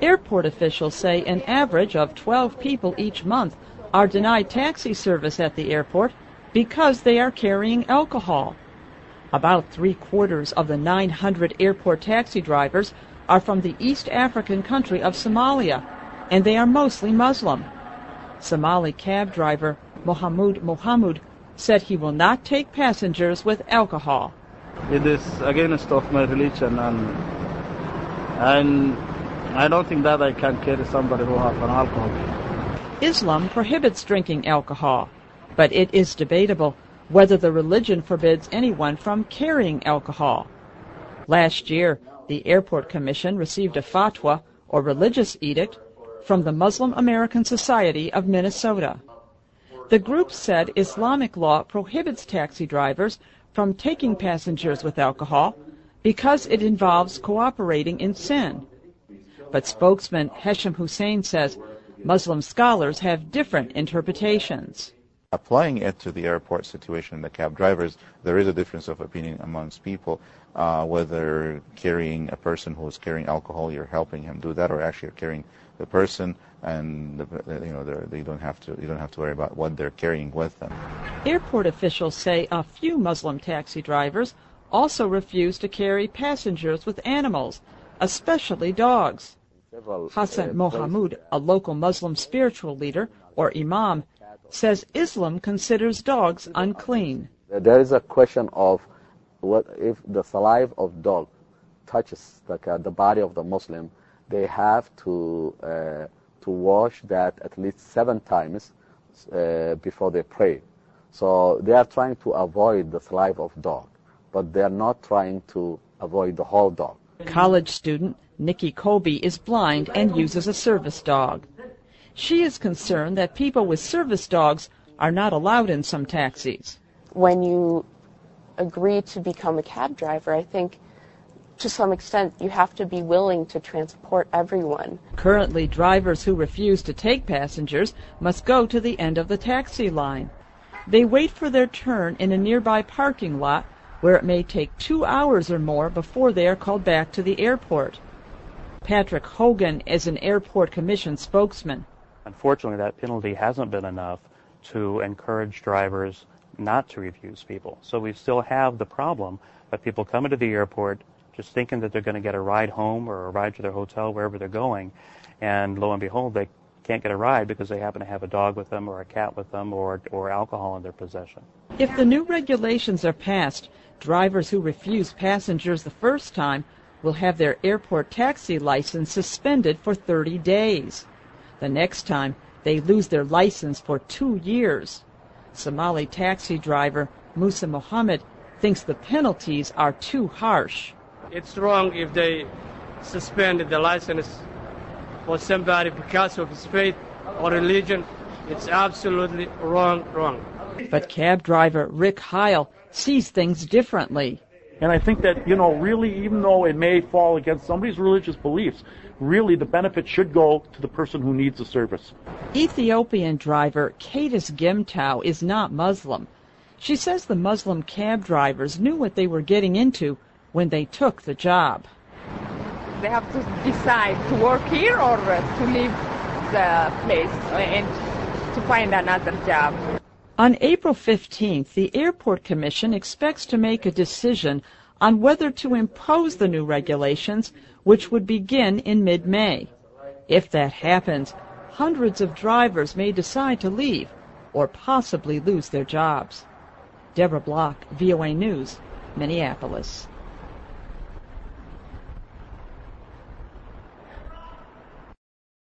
Airport officials say an average of 12 people each month are denied taxi service at the airport because they are carrying alcohol. About 3/4 of the 900 airport taxi drivers are from the East African country of Somalia, and they are mostly Muslim. Somali cab driver Mohamud said he will not take passengers with alcohol. It is against of my religion, and I don't think that I can carry somebody who has an alcohol. Islam prohibits drinking alcohol, but it is debatable whether the religion forbids anyone from carrying alcohol. Last year, the Airport Commission received a fatwa, or religious edict, from the Muslim American Society of Minnesota. The group said Islamic law prohibits taxi drivers from taking passengers with alcohol because it involves cooperating in sin. But spokesman Hesham Hussein says Muslim scholars have different interpretations. Applying it to the airport situation, the cab drivers, there is a difference of opinion amongst people, whether carrying a person who is carrying alcohol, you're helping him do that, or actually you're carrying the person, and you don't have to worry about what they're carrying with them. Airport officials say a few Muslim taxi drivers also refuse to carry passengers with animals, especially dogs. Hassan Mohamud, a local Muslim spiritual leader, or imam, says Islam considers dogs unclean. There is a question of what if the saliva of dog touches the body of the Muslim, they have to wash that at least 7 times before they pray. So they are trying to avoid the saliva of dog, but they are not trying to avoid the whole dog. College student Nikki Colby is blind and uses a service dog. She is concerned that people with service dogs are not allowed in some taxis. When you agree to become a cab driver, I think to some extent you have to be willing to transport everyone. Currently, drivers who refuse to take passengers must go to the end of the taxi line. They wait for their turn in a nearby parking lot where it may take 2 hours or more before they are called back to the airport. Patrick Hogan is an Airport Commission spokesman. Unfortunately, that penalty hasn't been enough to encourage drivers not to refuse people. So we still have the problem of people coming to the airport just thinking that they're going to get a ride home or a ride to their hotel, wherever they're going, and lo and behold, they can't get a ride because they happen to have a dog with them or a cat with them or alcohol in their possession. If the new regulations are passed, drivers who refuse passengers the first time will have their airport taxi license suspended for 30 days. The next time, they lose their license for 2 years. Somali taxi driver Musa Mohammed thinks the penalties are too harsh. It's wrong if they suspended the license for somebody because of his faith or religion. It's absolutely wrong. But cab driver Rick Heil sees things differently. And I think that, really, even though it may fall against somebody's religious beliefs, really the benefit should go to the person who needs the service. Ethiopian driver Kadis Gimtau is not Muslim. She says the Muslim cab drivers knew what they were getting into when they took the job. They have to decide to work here or to leave the place and to find another job. On April 15th, the Airport Commission expects to make a decision on whether to impose the new regulations, which would begin in mid-May. If that happens, hundreds of drivers may decide to leave or possibly lose their jobs. Deborah Block, VOA News, Minneapolis.